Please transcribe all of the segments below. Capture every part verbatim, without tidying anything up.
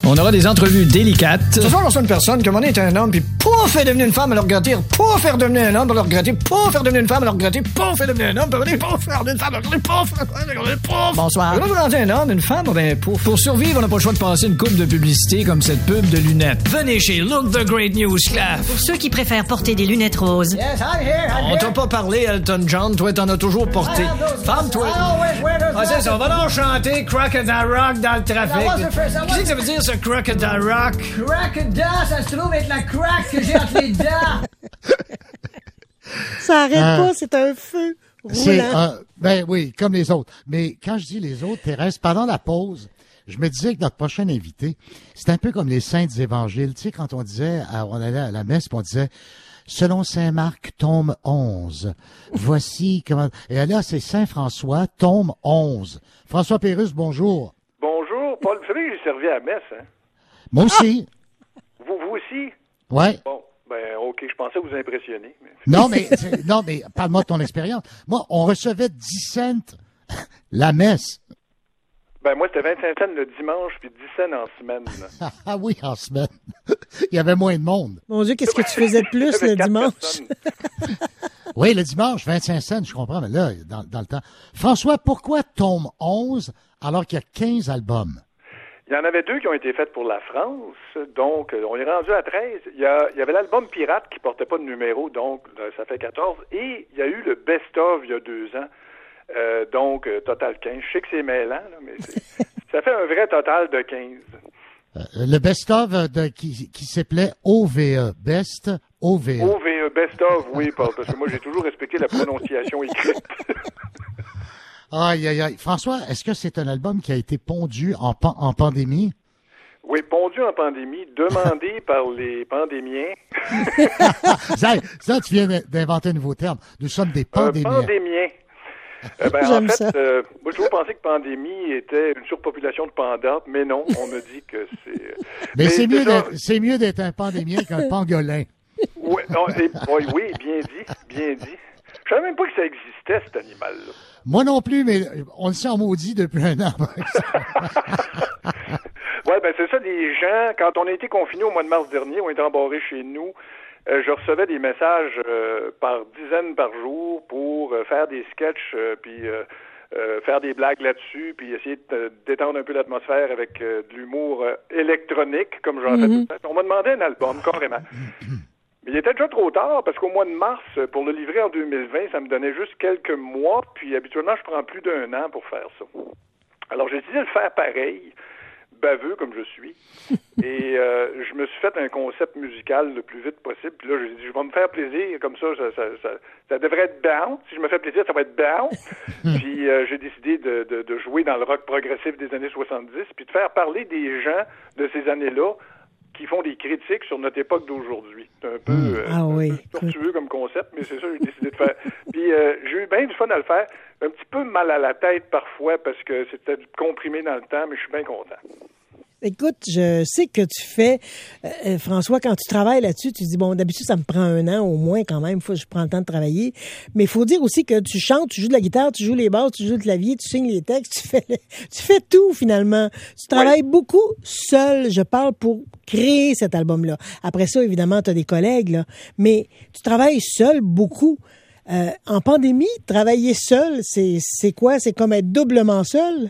On aura des entrevues délicates. Ce soir, on reçoit une personne qui, à un moment donné, était un homme, puis pouf, est devenu une femme, elle a regretté, pouf, est redevenu un homme, elle a regretté, pouf, est devenu une femme, elle a regretté, pouf, est devenu un homme, puis pouf, est devenu une femme, elle a regretté, pouf, pouf. Bonsoir. Là, vous rendez un homme, une femme, ben, pour, pour survivre, on n'a pas le choix de passer une coupe de publicité comme cette pub de lunettes. Venez chez Look the Great News Club. Pour ceux qui préfèrent porter des lunettes roses. Yes, I'm here, I'm On t'a pas parlé, Elton John. Toi, t'en as toujours porté. Femme, toi. Ah, c'est ça. On va donc chanter Crocodile Rock dans le trafic. Qu'est-ce que ça veut dire, ce Crocodile Rock? Crocodile, ça se trouve être la crack que j'ai entre les dents. Ça arrête Ah. pas, c'est un feu C'est, roulant. euh, ben oui, comme les autres. Mais quand je dis les autres, Thérèse, pendant la pause, je me disais que notre prochain invité, c'est un peu comme les saintes évangiles. Tu sais, quand on disait, à- on allait à la messe, puis on disait, selon saint Marc, tome onze. Voici comment... Et là, c'est Saint François, tome onze. François Pérusse, bonjour. Bonjour, Paul. Vous savez que j'ai servi à la messe, hein? Moi aussi. Vous, vous aussi? Ouais. Bon, ben, OK, je pensais vous impressionner. Mais... Non, mais, c'est- non, mais, parle-moi de ton expérience. Moi, on recevait dix cents la messe. Ben, moi, c'était vingt-cinq cents le dimanche, puis dix cents en semaine. là. Ah oui, en semaine. Il y avait moins de monde. Mon Dieu, qu'est-ce que tu faisais de plus J'avais le quatre dimanche? personnes. Oui, le dimanche, vingt-cinq cents, je comprends, mais là, dans, dans le temps. François, pourquoi tome onze alors qu'il y a quinze albums? Il y en avait deux qui ont été faits pour la France, donc euh, on est rendu à treize. Il y, a, il y avait l'album Pirate qui portait pas de numéro, donc là, ça fait quatorze. Et il y a eu le Best of il y a deux ans, euh, donc euh, total quinze. Je sais que c'est mêlant, là, mais c'est, ça fait un vrai total de quinze. Euh, le best-of de, qui, qui s'appelait O V E. Best O V E. O V E, Best of, oui, Paul, parce que moi j'ai toujours respecté la prononciation écrite. Aïe, aïe, aïe. François, est-ce que c'est un album qui a été pondu en, pan- en pandémie? Oui, pondu en pandémie, demandé par les pandémiens. ça, ça, tu viens d'inventer un nouveau terme. Nous sommes des Un pandémiens. pandémien. Euh, ben, en J'aime fait, ça. euh, moi, je toujours pensé que pandémie était une surpopulation de pandas, mais non, on me dit que c'est... Mais, c'est mieux, ça- d'être, c'est mieux d'être un pandémien qu'un pangolin. Oui, non, et- oui, oui, bien dit, bien dit. Je savais même pas que ça existait, cet animal-là. Moi non plus, mais on le sait en maudit depuis un an. Ouais, ben c'est ça, les gens, quand on a été confinés au mois de mars dernier, on était embarrés chez nous, euh, je recevais des messages euh, par dizaines par jour pour euh, faire des sketchs, euh, puis euh, euh, faire des blagues là-dessus, puis essayer de euh, détendre un peu l'atmosphère avec euh, de l'humour euh, électronique, comme j'en fais tout le temps. On m'a demandé un album, carrément. Mais il était déjà trop tard, parce qu'au mois de mars, pour le livrer en deux mille vingt, ça me donnait juste quelques mois, puis habituellement, je prends plus d'un an pour faire ça. Alors, j'ai décidé de le faire pareil, baveux comme je suis, et euh, je me suis fait un concept musical le plus vite possible, puis là, j'ai dit, je vais me faire plaisir, comme ça, ça, ça, ça, ça devrait être down. Si je me fais plaisir, ça va être down. Puis euh, j'ai décidé de, de, de jouer dans le rock progressif des années soixante-dix, puis de faire parler des gens de ces années-là, qui font des critiques sur notre époque d'aujourd'hui. C'est un peu, euh, Ah oui, un peu tortueux comme concept, mais c'est ça que j'ai décidé de faire. Puis euh, j'ai eu bien du fun à le faire. Un petit peu mal à la tête parfois parce que c'était comprimé dans le temps, mais je suis bien content. Écoute, je sais que tu fais, euh, François, quand tu travailles là-dessus, tu dis, bon, d'habitude, ça me prend un an au moins quand même, faut que je prends le temps de travailler. Mais il faut dire aussi que tu chantes, tu joues de la guitare, tu joues les basses, tu joues le clavier, tu signes les textes, tu fais, tu fais tout finalement. Tu travailles beaucoup seul, je parle, pour créer cet album-là. Après ça, évidemment, tu as des collègues, là, mais tu travailles seul beaucoup. Euh, en pandémie, travailler seul, c'est, c'est quoi? C'est comme être doublement seul?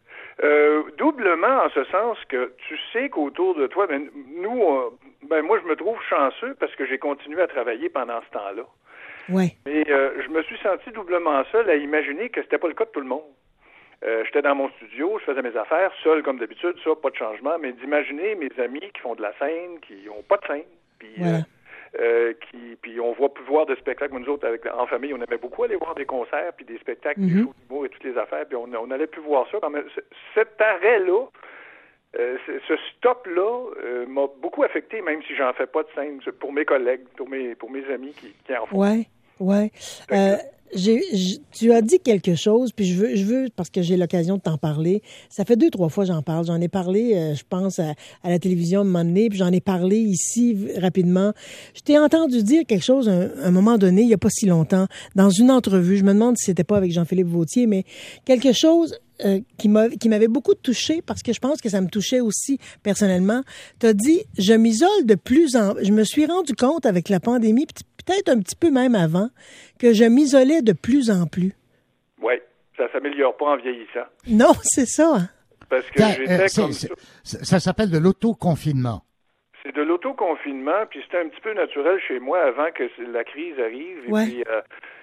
Euh, doublement en ce sens que tu sais qu'autour de toi, ben, nous, euh, ben moi je me trouve chanceux parce que j'ai continué à travailler pendant ce temps-là. Ouais. Mais euh, je me suis senti doublement seul à imaginer que c'était pas le cas de tout le monde. Euh, j'étais dans mon studio, je faisais mes affaires, seul comme d'habitude, ça, pas de changement, mais d'imaginer mes amis qui font de la scène, qui ont pas de scène, puis Voilà. euh, euh, qui, puis on voit plus voir de spectacles. Nous autres, avec, en famille, on aimait beaucoup aller voir des concerts, puis des spectacles, des shows d'humour et toutes les affaires, puis on, on allait plus voir ça. Quand même, c- cet arrêt-là, euh, c- ce stop-là euh, m'a beaucoup affecté, même si j'en fais pas de scène, pour mes collègues, pour mes, pour mes amis qui, qui en font. Ouais, ouais. Euh, j'ai, j'- tu as dit quelque chose, puis je veux, je veux parce que j'ai l'occasion de t'en parler. Ça fait deux, trois fois que j'en parle. J'en ai parlé, euh, je pense, à, à la télévision un moment donné, puis j'en ai parlé ici v- rapidement. Je t'ai entendu dire quelque chose un, un moment donné, il y a pas si longtemps, dans une entrevue. Je me demande si c'était pas avec Jean-Philippe Vautier, mais quelque chose euh, qui, m'a, qui m'avait beaucoup touchée parce que je pense que ça me touchait aussi personnellement. Tu as dit, je m'isole de plus en... Je me suis rendu compte avec la pandémie, peut-être un petit peu même avant, que je m'isolais de plus en plus. Oui, ça s'améliore pas en vieillissant. Non, c'est ça. Hein? Parce que Ça, j'étais euh, c'est- comme c'est- ça. ça s'appelle de l'autoconfinement. C'est de l'autoconfinement, puis c'était un petit peu naturel chez moi avant que la crise arrive. Et Ouais. puis, euh,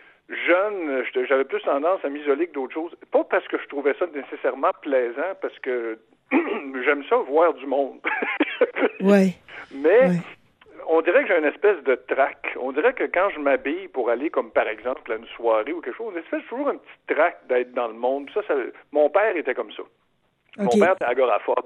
jeune, j'étais- j'avais plus tendance à m'isoler que d'autres choses. Pas parce que je trouvais ça nécessairement plaisant, parce que j'aime ça voir du monde. Oui. Mais Ouais. on dirait que j'ai une espèce de trac. On dirait que quand je m'habille pour aller, comme par exemple, à une soirée ou quelque chose, j'ai fait toujours un petit trac d'être dans le monde. Ça, ça, mon père était comme ça. OK. Mon père était agoraphobe.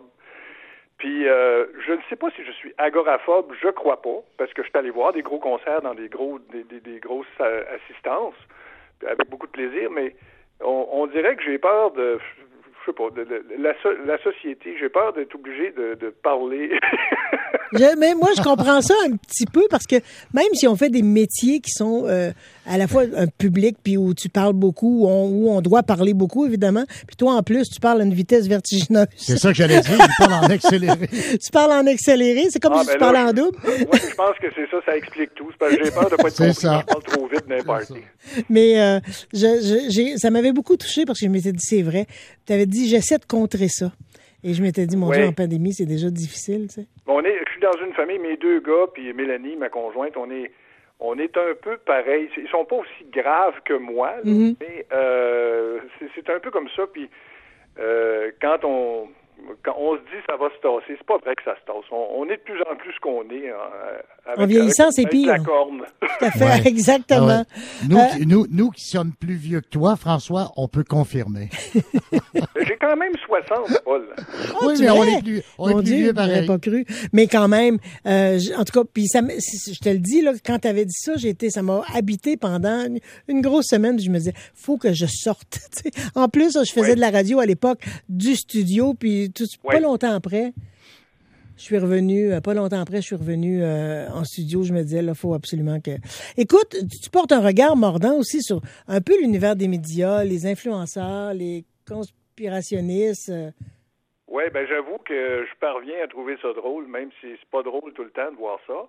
Puis, euh, je ne sais pas si je suis agoraphobe, je crois pas, parce que je suis allé voir des gros concerts dans des gros, des, des, des grosses euh, assistances, avec beaucoup de plaisir, mais on, on dirait que j'ai peur de, je sais pas, de, de, de la, so- la société, j'ai peur d'être obligé de, de parler. Je, mais moi, je comprends ça un petit peu parce que même si on fait des métiers qui sont euh, à la fois un public, puis où tu parles beaucoup, où on, où on doit parler beaucoup, évidemment, puis toi, en plus, tu parles à une vitesse vertigineuse. C'est ça que j'allais dire, il parle en accéléré. Tu parles en accéléré, c'est comme Ah, si ben tu là, parlais en je- double. Oui, je pense que c'est ça, ça explique tout. C'est parce que j'ai peur de pas être C'est compris ça. quand je parle trop vite n'importe C'est quoi. Mais euh, je, je, j'ai, ça m'avait beaucoup touché parce que je m'étais dit, c'est vrai. Tu avais dit, j'essaie de contrer ça. Et je m'étais dit, mon Ouais. Dieu, en pandémie, c'est déjà difficile, tu sais. On est, je suis dans une famille, mes deux gars, puis Mélanie, ma conjointe, on est, on est un peu pareil. Ils sont pas aussi graves que moi, là, Mhm. mais euh, c'est, c'est un peu comme ça. Puis euh, quand on, quand on se dit ça va se tasser, c'est pas vrai que ça se tasse. On, on est de plus en plus ce qu'on est. Hein, avec, En vieillissant, avec- c'est avec la pire. corne. Tout à fait, Ouais. exactement. Ah ouais. Nous, Euh, qui- nous, nous qui sommes plus vieux que toi, François, on peut confirmer. J'ai quand même soixante, Paul. oui, tu mais on verrais. est plus, on est Mon plus Dieu, vieux j'aurais pareil. pas cru. Mais quand même, euh, j- en tout cas, puis ça, me- si- je te le dis, là, quand tu avais dit ça, j'ai été, ça m'a habité pendant une, une grosse semaine. Je me disais, faut que je sorte. tu sais. En plus, je faisais Ouais. de la radio à l'époque, du studio, puis tout, pas Ouais. longtemps après, je suis revenu, euh, pas longtemps après, je suis revenu euh, en studio. Je me disais, là, faut absolument que... Écoute, tu tu portes un regard mordant aussi sur un peu l'univers des médias, les influenceurs, les conspirationnistes. euh, Oui, ben j'avoue que je parviens à trouver ça drôle, même si c'est pas drôle tout le temps de voir ça.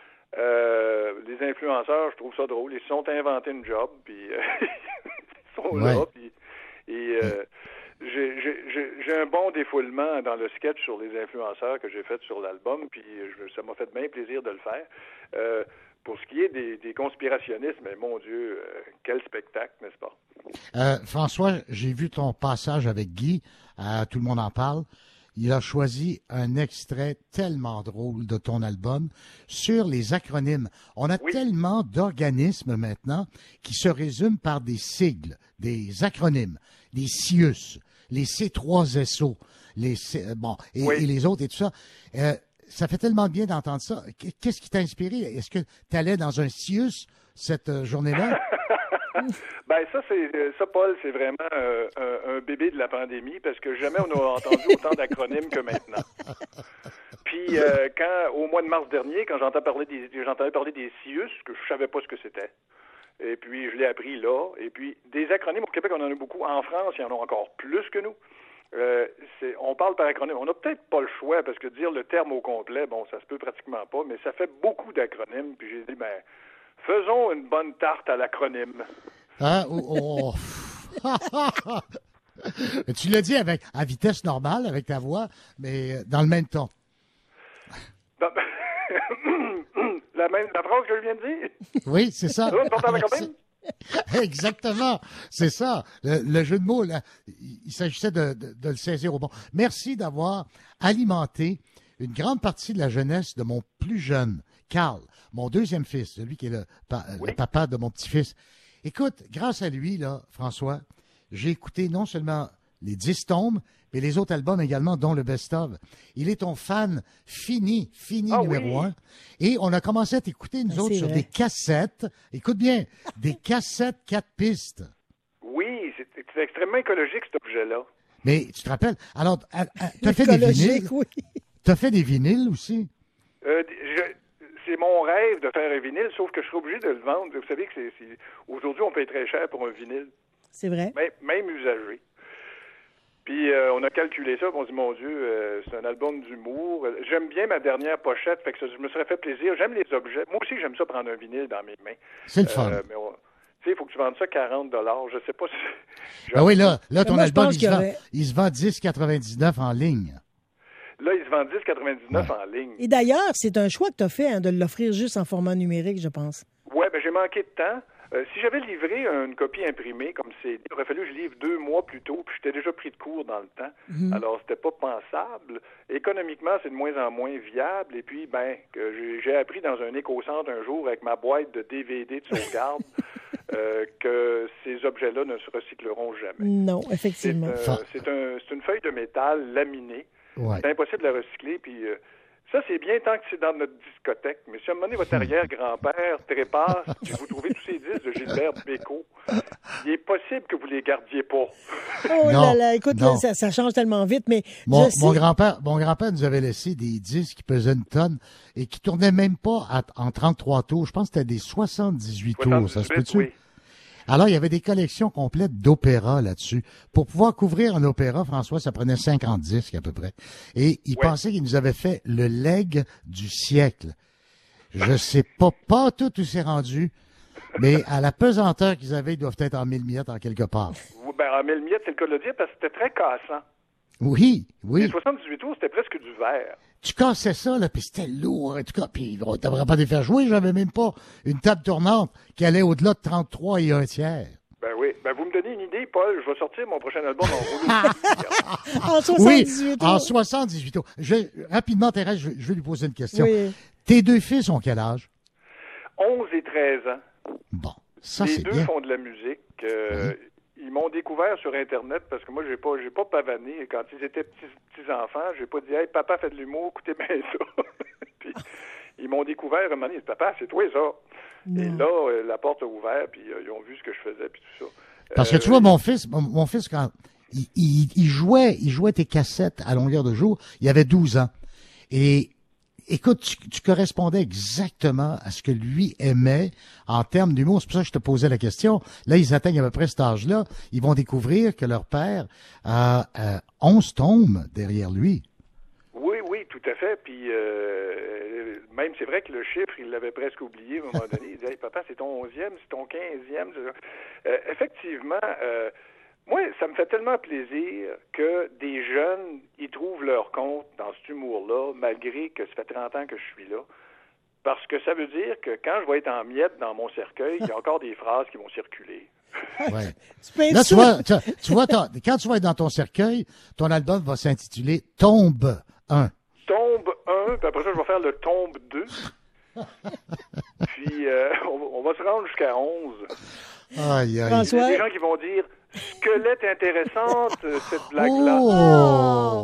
Euh, les influenceurs, je trouve ça drôle. Ils se sont inventés une job, puis euh, ils sont là, Ouais. puis et euh, j'ai, j'ai, j'ai- j'ai un bon défoulement dans le sketch sur les influenceurs que j'ai fait sur l'album, puis je- ça m'a fait bien plaisir de le faire. Euh, pour ce qui est des, des conspirationnistes, mais mon Dieu, euh, quel spectacle, n'est-ce pas? Euh, François, j'ai vu ton passage avec Guy, à Tout le monde en parle. Il a choisi un extrait tellement drôle de ton album sur les acronymes. On a Oui. tellement d'organismes maintenant qui se résument par des sigles, des acronymes, des C I U S, les C trois S O, les C- euh, bon et, Oui. et les autres et tout ça. Euh, ça fait tellement bien d'entendre ça. Qu'est-ce qui t'a inspiré? Est-ce que tu allais dans un C I U S cette euh, journée-là? Ben ça, c'est euh, ça, Paul, c'est vraiment euh, un, un bébé de la pandémie parce que jamais on a entendu autant d'acronymes que maintenant. Puis euh, quand au mois de mars dernier, quand j'entendais parler des j'entendais parler des C I U S, que je savais pas ce que c'était. Et puis je l'ai appris là. Et puis des acronymes au Québec, on en a beaucoup. En France, il y en a encore plus que nous. Euh, c'est, on parle par acronyme. On n'a peut-être pas le choix parce que dire le terme au complet, bon, ça se peut pratiquement pas, mais ça fait beaucoup d'acronymes. Puis j'ai dit, ben, faisons une bonne tarte à l'acronyme. Hein? Oh, oh. Tu l'as dit avec à vitesse normale, avec ta voix, mais dans le même ton. Ben, la même la phrase que je viens de dire. Oui, c'est ça. Ça va, une tarte à la Merci. copine? Exactement, c'est ça. Le, le jeu de mots, là, il, il s'agissait de, de, de le saisir au bon. Merci d'avoir alimenté une grande partie de la jeunesse de mon plus jeune, Carl, mon deuxième fils, celui qui est le, pa- Oui. le papa de mon petit-fils. Écoute, grâce à lui, là, François, j'ai écouté non seulement les dix tomes, mais les autres albums également, dont le best-of. Il est ton fan fini, fini Ah numéro oui. un. Et on a commencé à t'écouter, nous Ah, autres, c'est sur vrai. des cassettes. Écoute bien, des cassettes quatre pistes. Oui, c'est, c'est extrêmement écologique, cet objet-là. Mais tu te rappelles, alors, à- à- t'as fait des vinyles? Écologique, oui. T'as fait des vinyles aussi? Euh, je- c'est mon rêve de faire un vinyle, sauf que je serai obligé de le vendre. Vous savez que c'est, c'est- aujourd'hui, on paye très cher pour un vinyle, C'est vrai. même, même usagé. Puis euh, on a calculé ça, puis on se dit, mon Dieu, euh, c'est un album d'humour. J'aime bien ma dernière pochette, fait que ça, je me serais fait plaisir. J'aime les objets. Moi aussi, j'aime ça prendre un vinyle dans mes mains. C'est le fun. Euh, mais on... Tu sais, il faut que tu vendes ça quarante dollars. Je sais pas si... Ah oui, là, là ton moi, album, il se, vend, aurait... il se vend dix quatre-vingt-dix-neuf en ligne. Là, il se vend dix quatre-vingt-dix-neuf ouais. en ligne. Et d'ailleurs, c'est un choix que tu as fait hein, de l'offrir juste en format numérique, je pense. Oui, ben j'ai manqué de temps. Euh, si j'avais livré une copie imprimée comme c'est, il aurait fallu que je livre deux mois plus tôt, puis j'étais déjà pris de court dans le temps. Mm-hmm. Alors, c'était pas pensable. Économiquement, c'est de moins en moins viable. Et puis, ben, que j'ai, j'ai appris dans un éco-centre un jour avec ma boîte de D V D de sauvegarde euh, que ces objets-là ne se recycleront jamais. Non, effectivement. C'est, euh, c'est, un, c'est une feuille de métal laminée. Ouais. C'est impossible de la recycler, puis... Euh, ça, c'est bien tant que c'est dans notre discothèque. Mais si à un moment donné, votre arrière-grand-père trépasse et vous trouvez tous ces disques de Gilbert Bécaud, il est possible que vous les gardiez pas. Oh non, là là, écoute, là, ça, ça change tellement vite, mais mon, je sais... mon grand-père, mon grand-père nous avait laissé des disques qui pesaient une tonne et qui tournaient même pas à, en trente-trois tours. Je pense que c'était des soixante-dix-huit tours, ça se peut-tu? Oui. Alors, il y avait des collections complètes d'opéra là-dessus. Pour pouvoir couvrir un opéra, François, ça prenait cinquante disques à peu près. Et il ouais. pensait qu'il nous avait fait le leg du siècle. Je sais pas, pas tout où c'est rendu, mais à la pesanteur qu'ils avaient, ils doivent être en mille miettes en quelque part. Ben, en mille miettes, c'est le cas de le dire, parce que c'était très cassant. Oui, oui. Les soixante-dix-huit tours, c'était presque du verre. Tu cassais ça, là, puis c'était lourd, en tout cas, puis on t'aimerait pas les faire jouer, j'avais même pas une table tournante qui allait au-delà de trente-trois et un tiers. Ben oui, ben vous me donnez une idée, Paul, je vais sortir mon prochain album en En soixante-dix-huit tours. Oui, en soixante-dix-huit tours. Je vais, rapidement, Thérèse, je, je vais lui poser une question. Oui. Tes deux fils ont quel âge? onze et treize ans. Bon, ça Les c'est bien. Les deux font de la musique. Euh, oui. Ils m'ont découvert sur Internet parce que moi, j'ai pas j'ai pas pavané. Quand ils étaient petits, petits enfants, j'ai pas dit « Hey, papa fait de l'humour, écoutez bien ça. » Puis ils m'ont découvert, un moment donné, ils disent « Papa, c'est toi ça. » Et là, euh, la porte a ouvert, puis euh, ils ont vu ce que je faisais, puis tout ça. Parce euh, que tu vois, mon fils, mon, mon fils, quand il, il, il jouait, il jouait tes cassettes à longueur de jour, il avait douze ans. Et écoute, tu, tu correspondais exactement à ce que lui aimait en termes d'humour. C'est pour ça que je te posais la question. Là, ils atteignent à peu près cet âge-là. Ils vont découvrir que leur père a euh, onze tomes derrière lui. Oui, oui, tout à fait. Puis euh, même, c'est vrai que le chiffre, il l'avait presque oublié à un moment donné. Il disait, hey, papa, c'est ton onzième, c'est ton quinzième. Euh, effectivement, euh, moi, ça me fait tellement plaisir que des jeunes, ils trouvent leur compte dans cet humour-là, malgré que ça fait trente ans que je suis là. Parce que ça veut dire que quand je vais être en miettes dans mon cercueil, il y a encore des phrases qui vont circuler. Ouais. Là, tu vois, tu, tu vois quand tu vas être dans ton cercueil, ton album va s'intituler « Tombe un ». Tombe un, puis après ça, je vais faire le Tombe deux. Puis, euh, on, on va se rendre jusqu'à onze. Aïe, aïe. François? Il y a des gens qui vont dire « Squelette intéressante, cette blague-là. Oh, »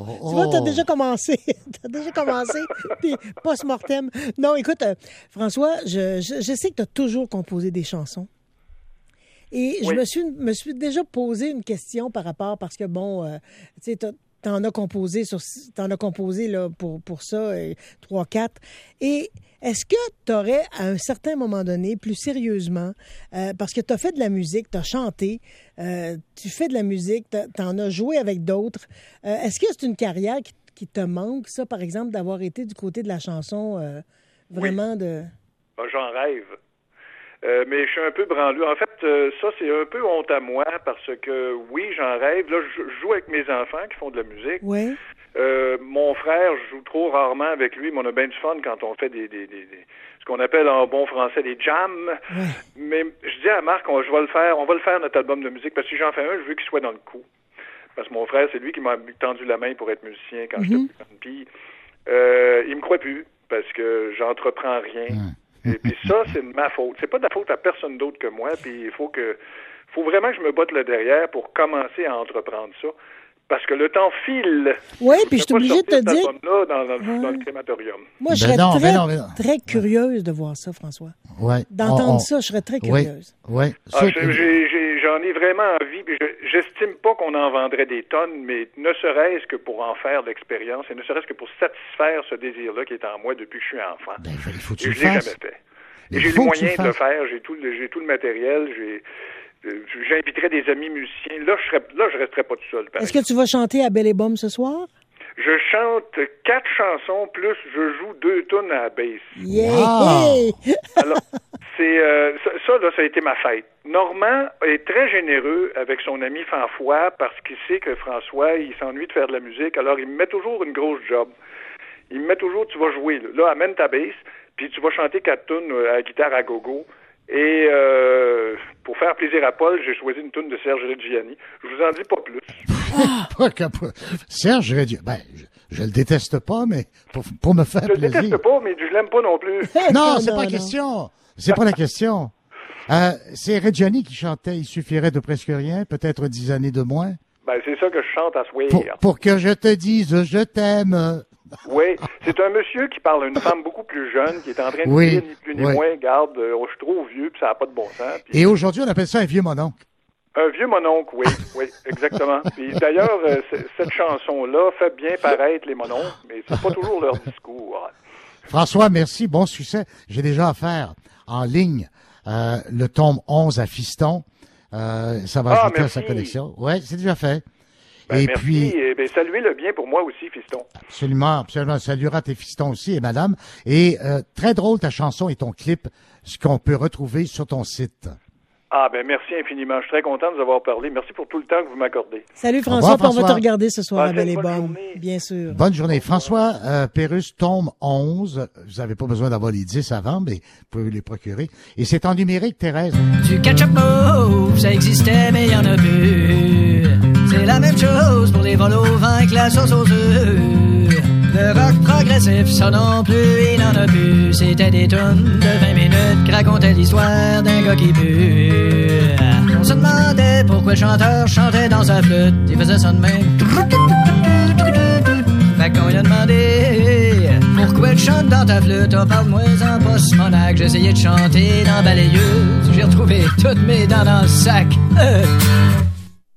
oh. Tu vois, t'as déjà commencé. T'as déjà commencé. Puis, post-mortem. Non, écoute, euh, François, je, je, je sais que t'as toujours composé des chansons. Et oui. je me suis, me suis déjà posé une question par rapport, parce que bon, euh, tu sais, t'en as composé sur, t'en as composé là pour pour ça trois, quatre. Et est-ce que t'aurais à un certain moment donné, plus sérieusement, euh, parce que t'as fait de la musique, t'as chanté, euh, tu fais de la musique, t'en as joué avec d'autres. Euh, est-ce que c'est une carrière qui, qui te manque, ça, par exemple, d'avoir été du côté de la chanson, euh, vraiment oui. de. Ben, j'en rêve. Euh, mais je suis un peu branleux. En fait, euh, ça, c'est un peu honte à moi parce que, oui, j'en rêve. Là, je joue avec mes enfants qui font de la musique. Oui. Euh, mon frère, je joue trop rarement avec lui, mais on a bien du fun quand on fait des, des, des, des ce qu'on appelle en bon français des jams. Oui. Mais je dis à Marc, on, je vais le faire, on va le faire, notre album de musique, parce que si j'en fais un, je veux qu'il soit dans le coup. Parce que mon frère, c'est lui qui m'a tendu la main pour être musicien quand mm-hmm. j'étais plus jeune. Puis, euh, il me croit plus parce que j'entreprends rien. Mm. Et puis ça, c'est de ma faute. C'est pas de la faute à personne d'autre que moi. Puis il faut que, faut vraiment que je me batte le derrière pour commencer à entreprendre ça. Parce que le temps file. Oui, puis je suis obligée de te dire. Là dans, dans, ouais. dans le crématorium. Moi, je serais ben non, très, ben non, ben non. très curieuse de voir ça, François. Ouais. D'entendre on, on... ça, je serais très curieuse. Oui. Ouais. Ah, j'ai, j'ai, j'en ai vraiment envie. Puis je, j'estime pas qu'on en vendrait des tonnes, mais ne serait-ce que pour en faire l'expérience et ne serait-ce que pour satisfaire ce désir-là qui est en moi depuis que je suis enfant. Ben, il faut que tu et le je l'ai fasses. jamais fait. Et j'ai les moyens de le faire. J'ai tout, le, j'ai tout le matériel. J'ai j'inviterais des amis musiciens. Là, je serais, là, je resterais pas tout seul. Est-ce que tu vas chanter à Belle et Bomme ce soir? Je chante quatre chansons, plus je joue deux tunes à la bass. Yeah! Wow. Alors, c'est euh, ça, ça, là, ça a été ma fête. Normand est très généreux avec son ami Fanfoy parce qu'il sait que François, il s'ennuie de faire de la musique, alors il me met toujours une grosse job. Il me met toujours, tu vas jouer, là, là amène ta bass, puis tu vas chanter quatre tunes à la guitare à gogo. Et euh, pour faire plaisir à Paul, j'ai choisi une tune de Serge Reggiani. Je vous en dis pas plus. Pas capable. Serge Reggiani, ben, je, je le déteste pas, mais pour, pour me faire je plaisir. Je le déteste pas, mais je l'aime pas non plus. Non, c'est non, pas la non. question. C'est pas la question. Euh, c'est Reggiani qui chantait « Il suffirait de presque rien, peut-être dix années de moins. » Ben, c'est ça que je chante à soir. Pour, pour que je te dise « Je t'aime ». Oui, c'est un monsieur qui parle à une femme beaucoup plus jeune, qui est en train de Oui, dire ni plus ni oui. moins, garde, euh, je suis trop vieux, puis ça n'a pas de bon sens. Puis, Et aujourd'hui, on appelle ça un vieux mononcle. un vieux mononcle, oui, oui, exactement. Puis d'ailleurs, euh, c- cette chanson-là fait bien paraître les mononcles, mais c'est pas toujours leur discours. François, merci, bon succès. J'ai déjà offert en ligne euh, le tome onze à Fiston. Euh, ça va Ah, ajouter à merci. sa collection. Oui, c'est déjà fait. Ben, Et merci, puis, et ben, saluez-le bien pour moi aussi, fiston. absolument, absolument, saluera tes fistons aussi et madame. Et euh, très drôle ta chanson et ton clip, ce qu'on peut retrouver sur ton site. Ah, ben merci infiniment. Je suis très content de vous avoir parlé. Merci pour tout le temps que vous m'accordez. Salut revoir, François, puis on va François. te regarder ce soir à Passez Belle et une bonne Bomme, journée. bien sûr. Bonne journée. François euh, Pérusse, tome onze. Vous n'avez pas besoin d'avoir les dix avant, mais vous pouvez les procurer. Et c'est en numérique, Thérèse. Du ketchup mauve, ça existait, mais y en a plus. C'est la même chose pour les vols au vin que la sauce aux œufs. Le rock progressif, ça non plus, il n'en a plus. C'était des tonnes de vingt minutes qui racontaient l'histoire d'un gars qui pue. On se demandait pourquoi le chanteur chantait dans sa flûte. Il faisait ça de même. Fait qu'on lui a demandé pourquoi tu chantes dans ta flûte. Oh, parle-moi en post-monac. J'ai essayé de chanter dans balayeuse. J'ai retrouvé toutes mes dents dans le sac. Euh.